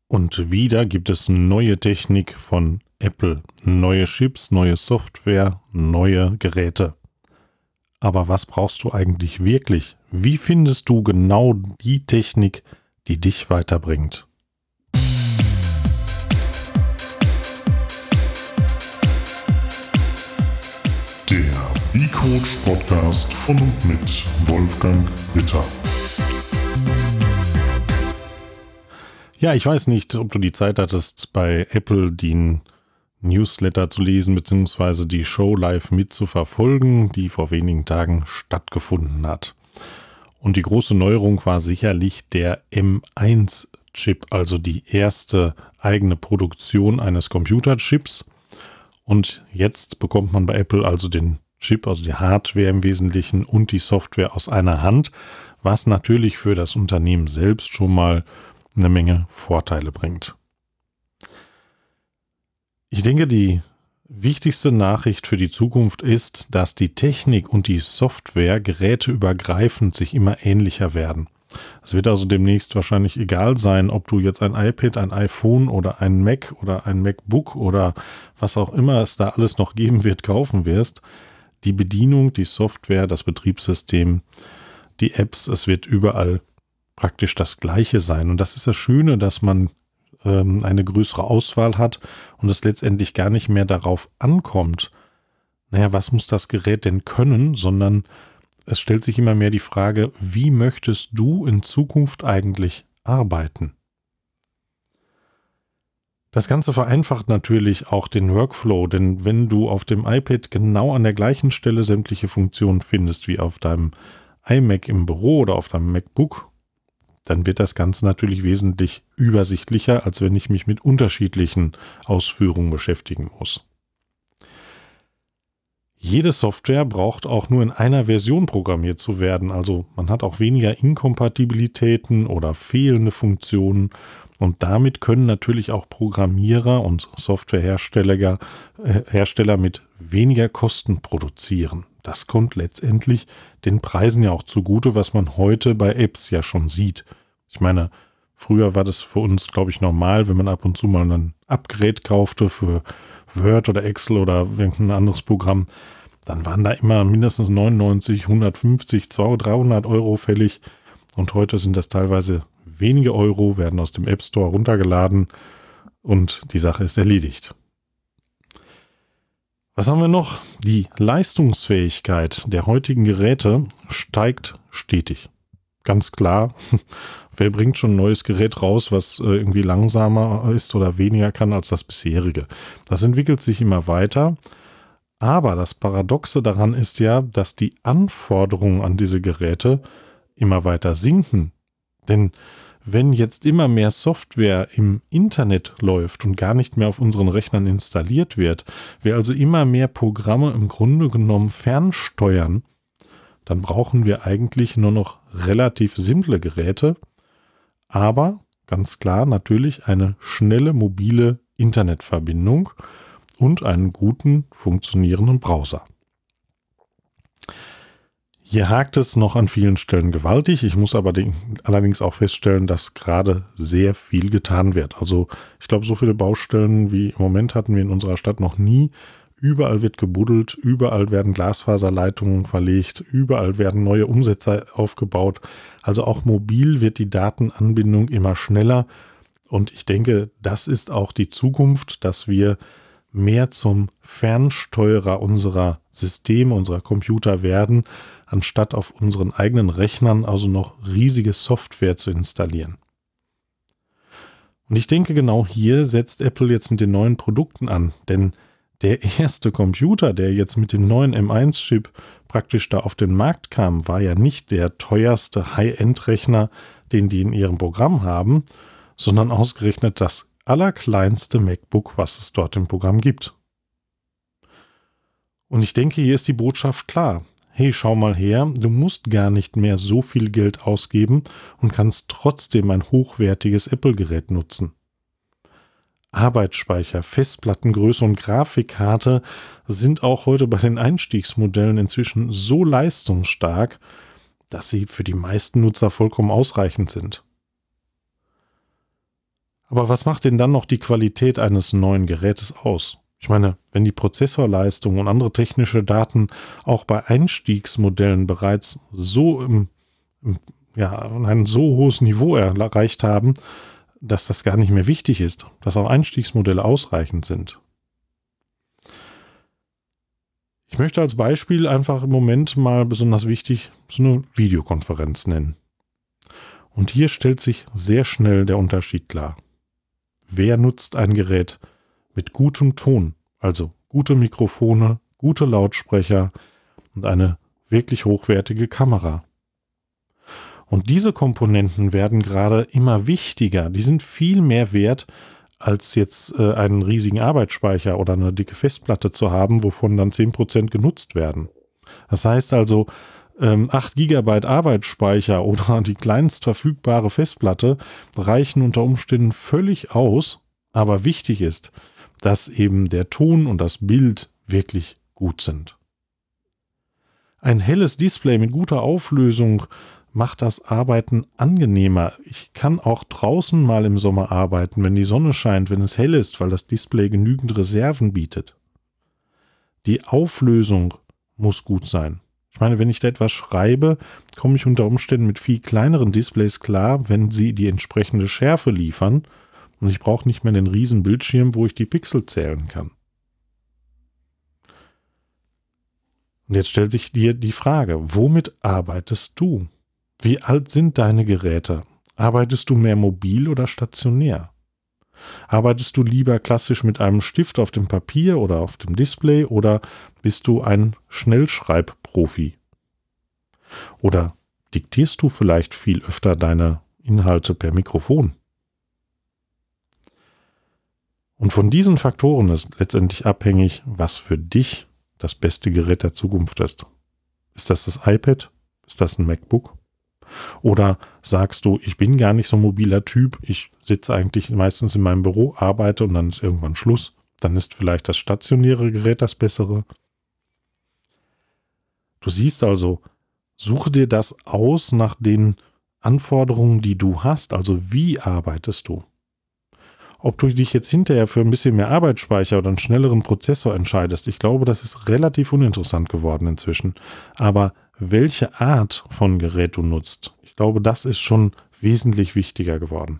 Und wieder gibt es neue Technik von Apple, neue Chips, neue Software, neue Geräte. Aber was brauchst du eigentlich wirklich? Wie findest du genau die Technik, die dich weiterbringt? Der B-Coach Podcast von und mit Wolfgang Ritter. Ja, ich weiß nicht, ob du die Zeit hattest, bei Apple den Newsletter zu lesen bzw. die Show live mitzuverfolgen, die vor wenigen Tagen stattgefunden hat. Und die große Neuerung war sicherlich der M1-Chip, also die erste eigene Produktion eines Computerchips. Und jetzt bekommt man bei Apple also den Chip, also die Hardware im Wesentlichen und die Software aus einer Hand, was natürlich für das Unternehmen selbst schon mal eine Menge Vorteile bringt. Ich denke, die wichtigste Nachricht für die Zukunft ist, dass die Technik und die Software geräteübergreifend sich immer ähnlicher werden. Es wird also demnächst wahrscheinlich egal sein, ob du jetzt ein iPad, ein iPhone oder ein Mac oder ein MacBook oder was auch immer es da alles noch geben wird, kaufen wirst. Die Bedienung, die Software, das Betriebssystem, die Apps, es wird überall praktisch das Gleiche sein. Und das ist das Schöne, dass man eine größere Auswahl hat und es letztendlich gar nicht mehr darauf ankommt, was muss das Gerät denn können, sondern es stellt sich immer mehr die Frage, wie möchtest du in Zukunft eigentlich arbeiten? Das Ganze vereinfacht natürlich auch den Workflow, denn wenn du auf dem iPad genau an der gleichen Stelle sämtliche Funktionen findest wie auf deinem iMac im Büro oder auf deinem MacBook, dann wird das Ganze natürlich wesentlich übersichtlicher, als wenn ich mich mit unterschiedlichen Ausführungen beschäftigen muss. Jede Software braucht auch nur in einer Version programmiert zu werden, also man hat auch weniger Inkompatibilitäten oder fehlende Funktionen und damit können natürlich auch Programmierer und Softwarehersteller mit weniger Kosten produzieren. Das kommt letztendlich den Preisen ja auch zugute, was man heute bei Apps ja schon sieht. Ich meine, früher war das für uns, glaube ich, normal, wenn man ab und zu mal ein Upgrade kaufte für Word oder Excel oder irgendein anderes Programm, dann waren da immer mindestens 99, 150, 200, 300 Euro fällig und heute sind das teilweise wenige Euro, werden aus dem App Store runtergeladen und die Sache ist erledigt. Was haben wir noch? Die Leistungsfähigkeit der heutigen Geräte steigt stetig. Ganz klar, wer bringt schon ein neues Gerät raus, was irgendwie langsamer ist oder weniger kann als das bisherige? Das entwickelt sich immer weiter. Aber das Paradoxe daran ist ja, dass die Anforderungen an diese Geräte immer weiter sinken. Denn wenn jetzt immer mehr Software im Internet läuft und gar nicht mehr auf unseren Rechnern installiert wird, wir also immer mehr Programme im Grunde genommen fernsteuern, dann brauchen wir eigentlich nur noch relativ simple Geräte, aber ganz klar natürlich eine schnelle mobile Internetverbindung und einen guten funktionierenden Browser. Hier hakt es noch an vielen Stellen gewaltig. Ich muss aber allerdings auch feststellen, dass gerade sehr viel getan wird. Also ich glaube, so viele Baustellen wie im Moment hatten wir in unserer Stadt noch nie. Überall wird gebuddelt, überall werden Glasfaserleitungen verlegt, überall werden neue Umsätze aufgebaut. Also auch mobil wird die Datenanbindung immer schneller. Und ich denke, das ist auch die Zukunft, dass wir mehr zum Fernsteuerer unserer Systeme, unserer Computer werden, anstatt auf unseren eigenen Rechnern also noch riesige Software zu installieren. Und ich denke, genau hier setzt Apple jetzt mit den neuen Produkten an, denn der erste Computer, der jetzt mit dem neuen M1-Chip praktisch da auf den Markt kam, war ja nicht der teuerste High-End-Rechner, den die in ihrem Programm haben, sondern ausgerechnet das allerkleinste MacBook, was es dort im Programm gibt. Und ich denke, hier ist die Botschaft klar. Hey, schau mal her, du musst gar nicht mehr so viel Geld ausgeben und kannst trotzdem ein hochwertiges Apple-Gerät nutzen. Arbeitsspeicher, Festplattengröße und Grafikkarte sind auch heute bei den Einstiegsmodellen inzwischen so leistungsstark, dass sie für die meisten Nutzer vollkommen ausreichend sind. Aber was macht denn dann noch die Qualität eines neuen Gerätes aus? Ich meine, wenn die Prozessorleistung und andere technische Daten auch bei Einstiegsmodellen bereits so ein so hohes Niveau erreicht haben, dass das gar nicht mehr wichtig ist, dass auch Einstiegsmodelle ausreichend sind. Ich möchte als Beispiel einfach im Moment mal besonders wichtig so eine Videokonferenz nennen. Und hier stellt sich sehr schnell der Unterschied klar. Wer nutzt ein Gerät mit gutem Ton, also gute Mikrofone, gute Lautsprecher und eine wirklich hochwertige Kamera? Und diese Komponenten werden gerade immer wichtiger. Die sind viel mehr wert, als jetzt einen riesigen Arbeitsspeicher oder eine dicke Festplatte zu haben, wovon dann 10% genutzt werden. Das heißt also, 8 GB Arbeitsspeicher oder die kleinst verfügbare Festplatte reichen unter Umständen völlig aus, aber wichtig ist, dass eben der Ton und das Bild wirklich gut sind. Ein helles Display mit guter Auflösung macht das Arbeiten angenehmer. Ich kann auch draußen mal im Sommer arbeiten, wenn die Sonne scheint, wenn es hell ist, weil das Display genügend Reserven bietet. Die Auflösung muss gut sein. Ich meine, wenn ich da etwas schreibe, komme ich unter Umständen mit viel kleineren Displays klar, wenn sie die entsprechende Schärfe liefern und ich brauche nicht mehr den riesen Bildschirm, wo ich die Pixel zählen kann. Und jetzt stellt sich dir die Frage, womit arbeitest du? Wie alt sind deine Geräte? Arbeitest du mehr mobil oder stationär? Arbeitest du lieber klassisch mit einem Stift auf dem Papier oder auf dem Display oder bist du ein Schnellschreibprofi? Oder diktierst du vielleicht viel öfter deine Inhalte per Mikrofon? Und von diesen Faktoren ist letztendlich abhängig, was für dich das beste Gerät der Zukunft ist. Ist das das iPad? Ist das ein MacBook? Oder sagst du, ich bin gar nicht so ein mobiler Typ, ich sitze eigentlich meistens in meinem Büro, arbeite und dann ist irgendwann Schluss. Dann ist vielleicht das stationäre Gerät das bessere. Du siehst also, suche dir das aus nach den Anforderungen, die du hast, also wie arbeitest du. Ob du dich jetzt hinterher für ein bisschen mehr Arbeitsspeicher oder einen schnelleren Prozessor entscheidest, ich glaube, das ist relativ uninteressant geworden inzwischen. Aber welche Art von Gerät du nutzt, ich glaube, das ist schon wesentlich wichtiger geworden.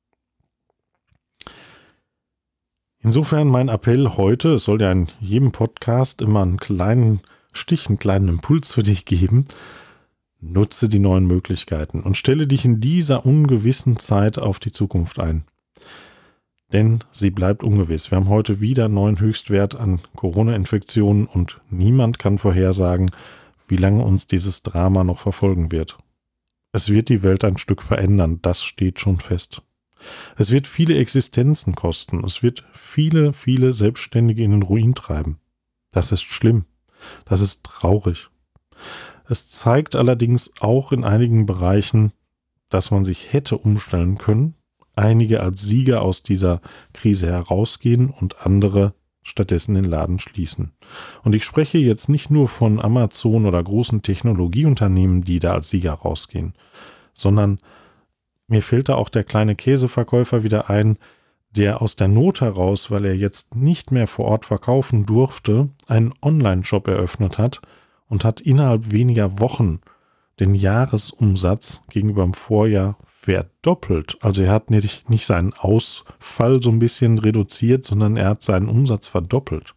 Insofern mein Appell heute, es soll ja in jedem Podcast immer einen kleinen Stich, einen kleinen Impuls für dich geben, nutze die neuen Möglichkeiten und stelle dich in dieser ungewissen Zeit auf die Zukunft ein. Denn sie bleibt ungewiss. Wir haben heute wieder einen neuen Höchstwert an Corona-Infektionen und niemand kann vorhersagen, wie lange uns dieses Drama noch verfolgen wird. Es wird die Welt ein Stück verändern, das steht schon fest. Es wird viele Existenzen kosten, es wird viele, viele Selbstständige in den Ruin treiben. Das ist schlimm, das ist traurig. Es zeigt allerdings auch in einigen Bereichen, dass man sich hätte umstellen können, einige als Sieger aus dieser Krise herausgehen und andere stattdessen den Laden schließen. Und ich spreche jetzt nicht nur von Amazon oder großen Technologieunternehmen, die da als Sieger rausgehen, sondern mir fällt da auch der kleine Käseverkäufer wieder ein, der aus der Not heraus, weil er jetzt nicht mehr vor Ort verkaufen durfte, einen Online-Shop eröffnet hat und hat innerhalb weniger Wochen den Jahresumsatz gegenüber dem Vorjahr verdoppelt. Also er hat nicht seinen Ausfall so ein bisschen reduziert, sondern er hat seinen Umsatz verdoppelt.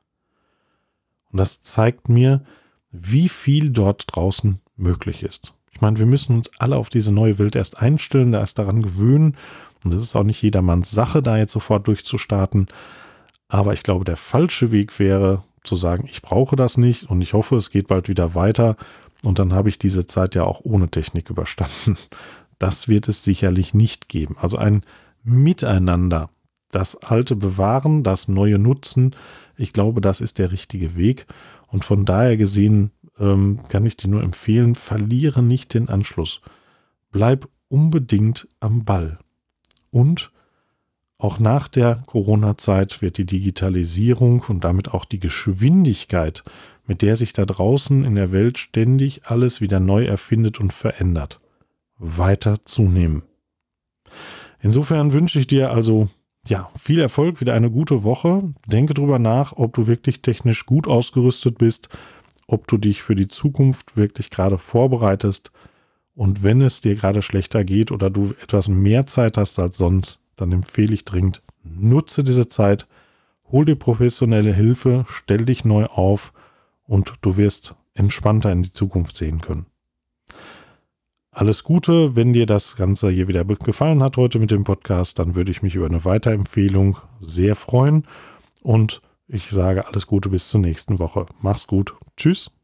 Und das zeigt mir, wie viel dort draußen möglich ist. Ich meine, wir müssen uns alle auf diese neue Welt erst einstellen, erst daran gewöhnen. Und das ist auch nicht jedermanns Sache, da jetzt sofort durchzustarten. Aber ich glaube, der falsche Weg wäre zu sagen, ich brauche das nicht und ich hoffe, es geht bald wieder weiter. Und dann habe ich diese Zeit ja auch ohne Technik überstanden. Das wird es sicherlich nicht geben. Also ein Miteinander, das Alte bewahren, das Neue nutzen. Ich glaube, das ist der richtige Weg. Und von daher gesehen kann ich dir nur empfehlen, verliere nicht den Anschluss. Bleib unbedingt am Ball. Und auch nach der Corona-Zeit wird die Digitalisierung und damit auch die Geschwindigkeit, mit der sich da draußen in der Welt ständig alles wieder neu erfindet und verändert, weiter zunehmen. Insofern wünsche ich dir also viel Erfolg, wieder eine gute Woche. Denke drüber nach, ob du wirklich technisch gut ausgerüstet bist, ob du dich für die Zukunft wirklich gerade vorbereitest. Und wenn es dir gerade schlechter geht oder du etwas mehr Zeit hast als sonst, dann empfehle ich dringend, nutze diese Zeit, hol dir professionelle Hilfe, stell dich neu auf und du wirst entspannter in die Zukunft sehen können. Alles Gute, wenn dir das Ganze hier wieder gefallen hat heute mit dem Podcast, dann würde ich mich über eine Weiterempfehlung sehr freuen und ich sage alles Gute bis zur nächsten Woche. Mach's gut. Tschüss.